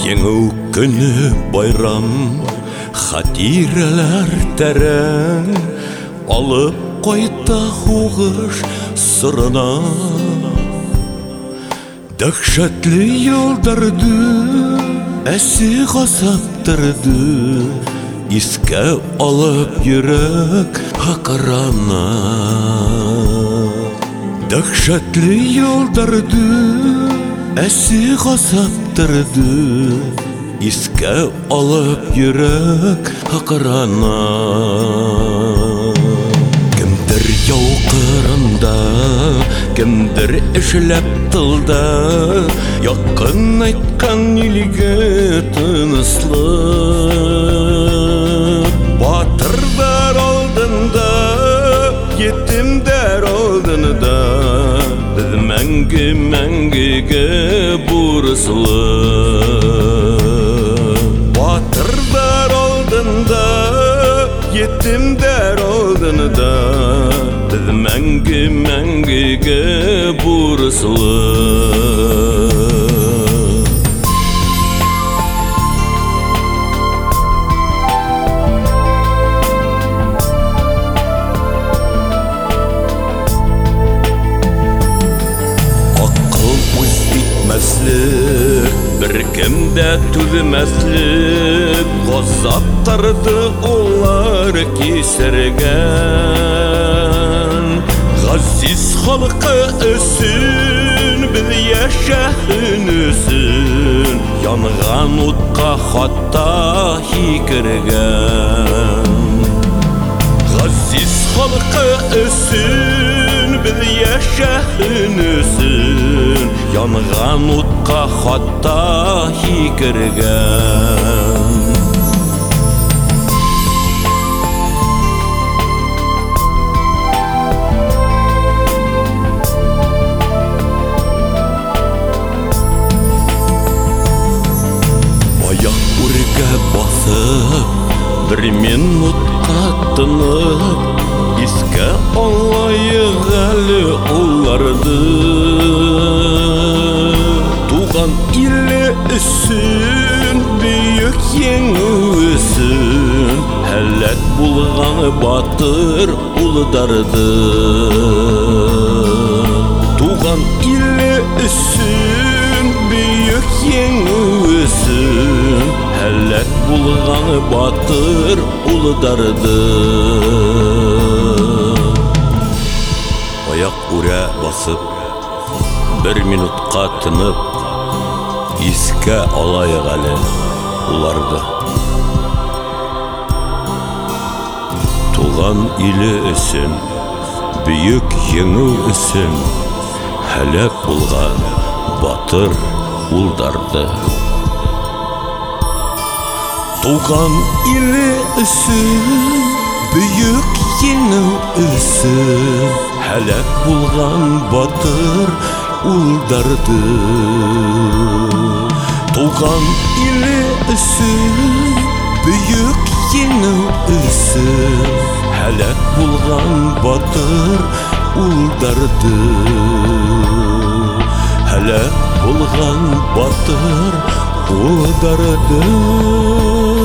Жеңүү күні байрам, хатиралар тәрән, алып қойта хуғыш сырына. Дәхшәтлі елдарды әсі ғасаптырды, искә алып йөрәк хақарана. Дәхшәтлі елдарды әсі ғасаптырды, искә алып йөрәк хақарана. Кемдер яу қырында, кемдер эшләп тылда, якын айткан илгә тыныслык. Батырдар алдында, етимдер алдында, біз мәңгегә бурыслы. Батырдар алдында, етимдер алдында, біз мәңгегә бурыслы. Бір кемдә түзмәслек, газаптарды олар кисергән. Газиз халкы өсөн, без яшәһен өсөн, янган утка хатта һикергән. Газиз халкы өсөн, biz яшәһен өсөн, янган утка хатта һикергән. Аяк үргә басып, бер минутка тынып, искә алайык әле улларды. Туган иле өсөн, бөек еңү өсөн, һәлак булган батыр улларды. Туган иле өсөн, бөек еңү өсөн, һәлак булган батыр улларды. Аяк үрә басып, бер минутка тынып, искә алайык әле улларды. Туган иле өсөн, бөек еңү өсөн, һәлак булган батыр улларды. Туган иле өсөн, бөек еңү өсөн, һәлак булган батыр улларды. Туган иле өсөн, бөек еңү өсөн, һәлак булган батыр улларды. Һәлак булган батыр улларды.